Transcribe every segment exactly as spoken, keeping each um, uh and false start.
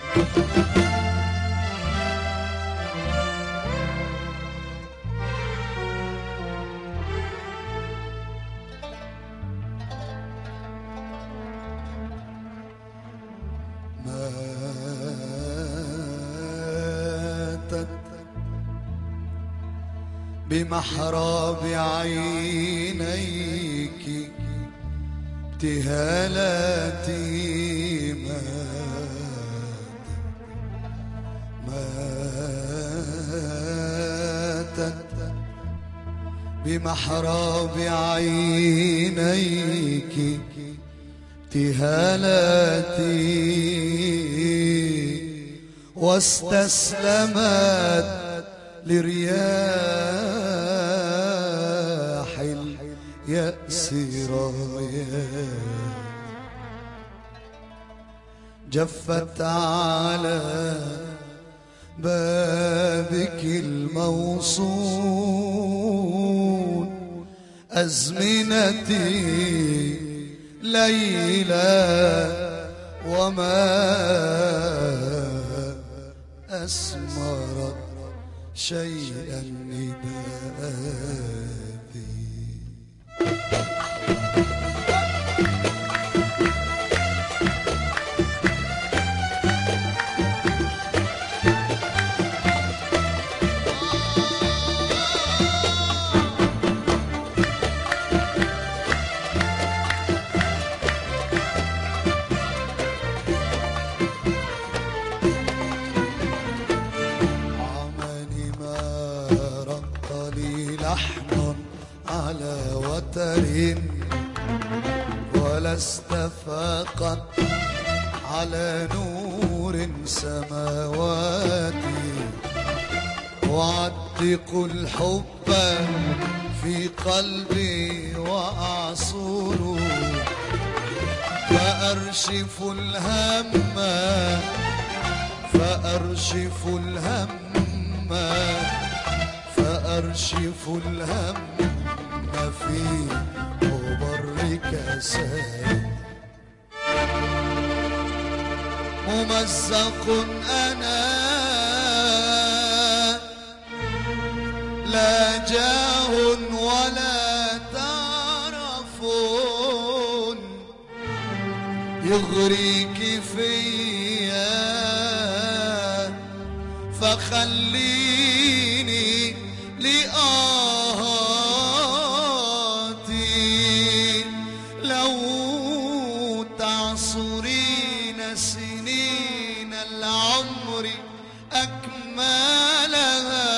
بمحراب عينيك ابتهالاتي ماتت بمحراب عينيك ابتهالاتي واستسلمت لرياح اليأس رايا جفت على بابك الموصول أزمنتي ليلى وما أسمرت شيئا نداءتي على وتر ولا استفاقت على نور سماواتي وأعتق الحب في قلبي وأعصر فأرشف الهم فأرشف الهم فأرشف الهم في مبرك سيد ممزق أنا لا جاه ولا تعرف يغريك فيا فخليني لآهاتي لو تعصرين سنين العمر أكملها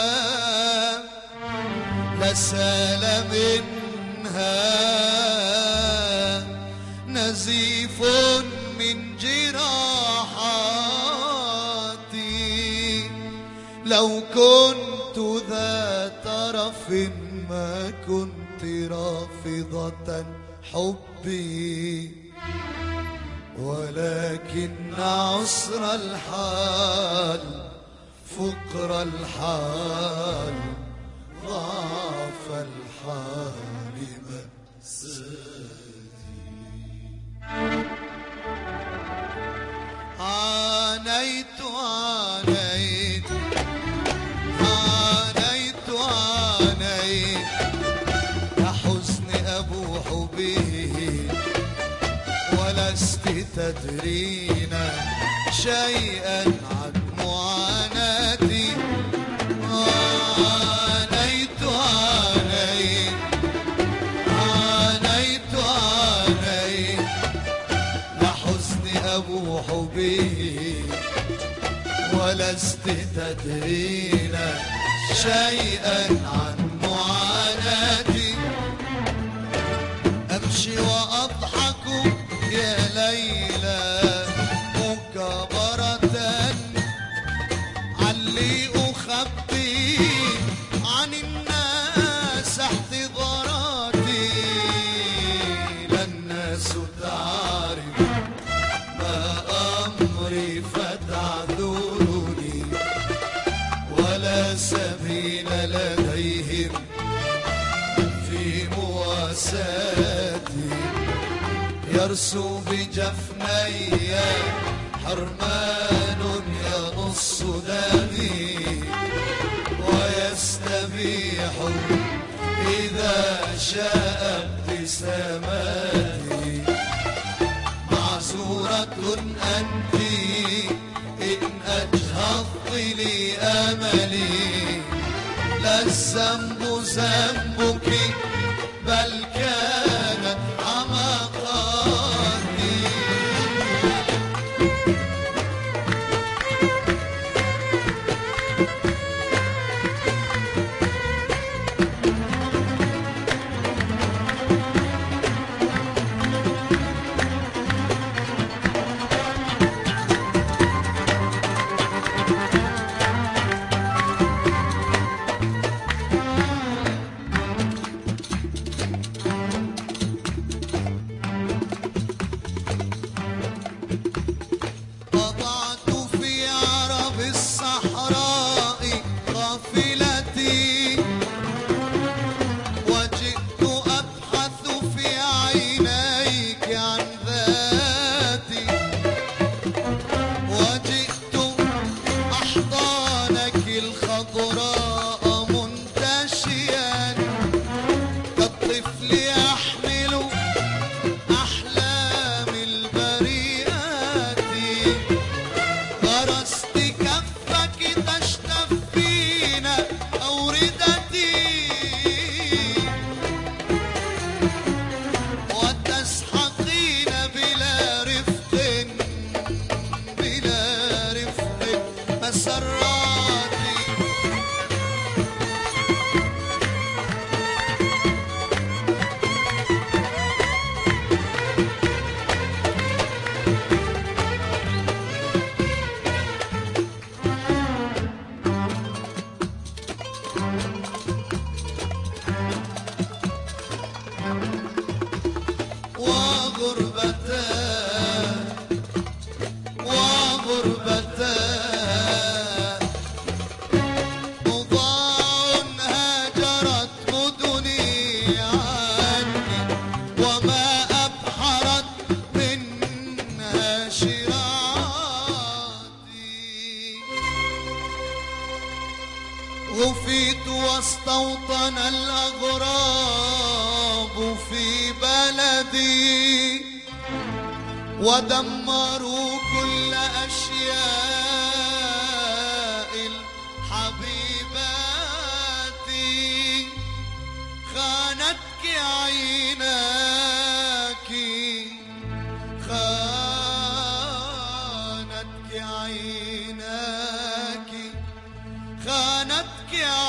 لسال منها نزيف من جراحاتي لو كنت ذا طرف ما كنت رافضة حبي ولكن عسر الحال فقر الحال ضعف الحال مأساتي عانيت عانيت عانيت عانيت يا حزن أبوح به ولست تدرين شيئا عن معاناتي عانيت عانيت عانيت عانيت يا حزن أبوح به ولست تدرين شيئا عن معاناتي أمشي وأضحك يا ليلى مكابرة علي أخبي عن الناس احتضاراتي لا الناس تعرف ما أمري فتعذرني ولا سبيل لديهم في مواساتي يرسو بجفني حرمان ينص دمي ويستبيح إذا شاء ابتساماتي. معذورة أنت إن أجهضت لي أملي، لا الذنب ذنبك بل كانت حماقاتي. غفيت واستوطن الأغراب في بلدي ودمروا كل أشياء الحبيبات. خانتك عيناك خانتك عيناك خانتك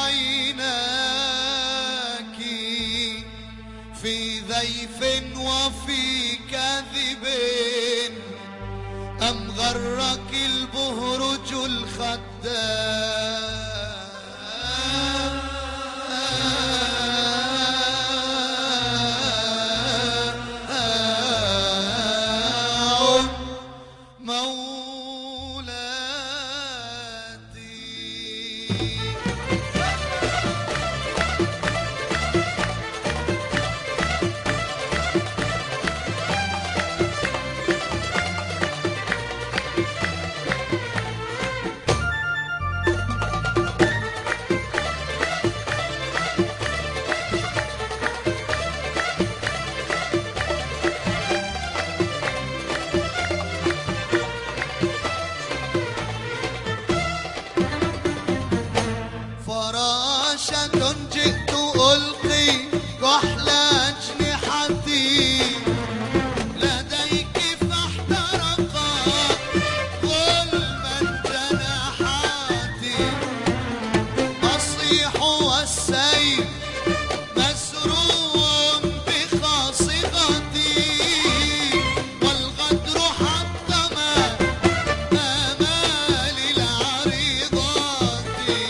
عيناك في ذيف وفي كذب، أم غرك البهرج الخدام. جئت ألقي كحل أجنحتي لديك فاحترقا ظلما جناحاتي. أصيح والسيف مسروع بخاصرتي والغدر حطم آمالي العريضات.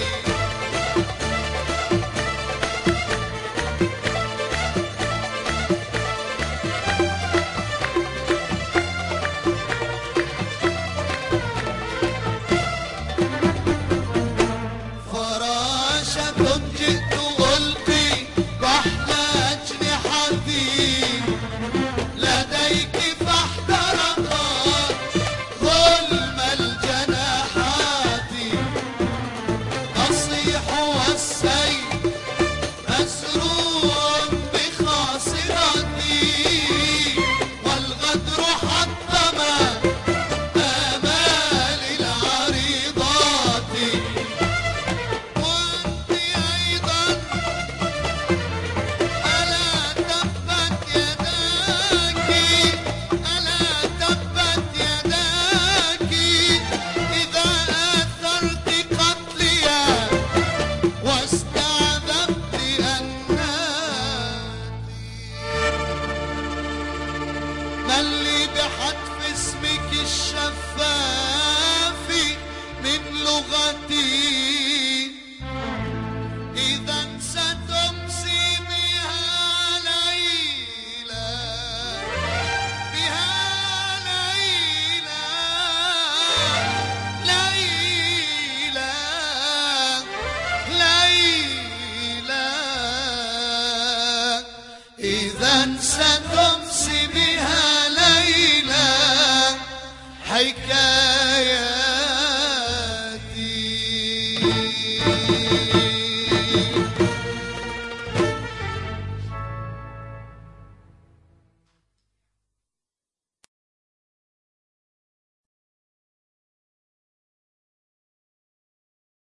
جئت ألقي كحل أجنحتي لديك فاحترقا ظل ستار